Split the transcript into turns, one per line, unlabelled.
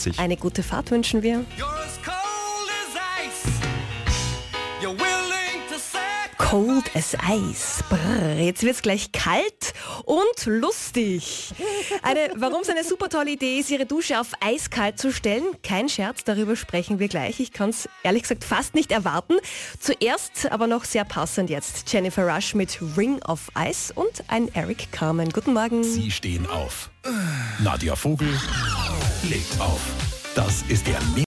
6:30.
Eine gute Fahrt wünschen wir. Cold as Ice. Brrr, jetzt wird's gleich kalt und lustig. Warum es eine super tolle Idee ist, Ihre Dusche auf eiskalt zu stellen. Kein Scherz, darüber sprechen wir gleich. Ich kann es ehrlich gesagt fast nicht erwarten. Zuerst aber noch sehr passend jetzt Jennifer Rush mit Ring of Ice und ein Eric Carmen. Guten Morgen.
Sie stehen auf. Nadja Vogel legt auf. Das ist der